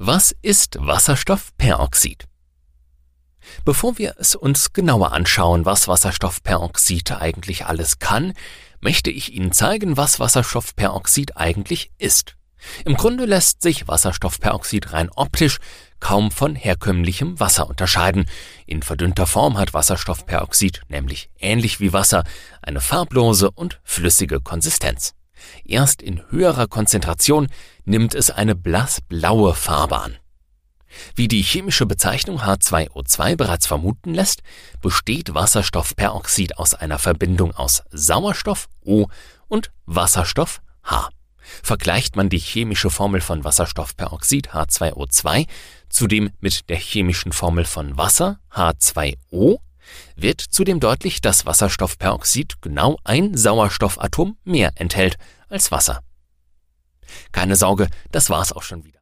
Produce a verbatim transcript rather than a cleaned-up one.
Was ist Wasserstoffperoxid? Bevor wir es uns genauer anschauen, was Wasserstoffperoxid eigentlich alles kann, möchte ich Ihnen zeigen, was Wasserstoffperoxid eigentlich ist. Im Grunde lässt sich Wasserstoffperoxid rein optisch kaum von herkömmlichem Wasser unterscheiden. In verdünnter Form hat Wasserstoffperoxid nämlich ähnlich wie Wasser eine farblose und flüssige Konsistenz. Erst in höherer Konzentration nimmt es eine blassblaue Farbe an. Wie die chemische Bezeichnung H zwei O zwei bereits vermuten lässt, besteht Wasserstoffperoxid aus einer Verbindung aus Sauerstoff O und Wasserstoff H. Vergleicht man die chemische Formel von Wasserstoffperoxid H zwei O zwei zudem mit der chemischen Formel von Wasser H zwei O, wird zudem deutlich, dass Wasserstoffperoxid genau ein Sauerstoffatom mehr enthält als Wasser. Keine Sorge, das war's auch schon wieder.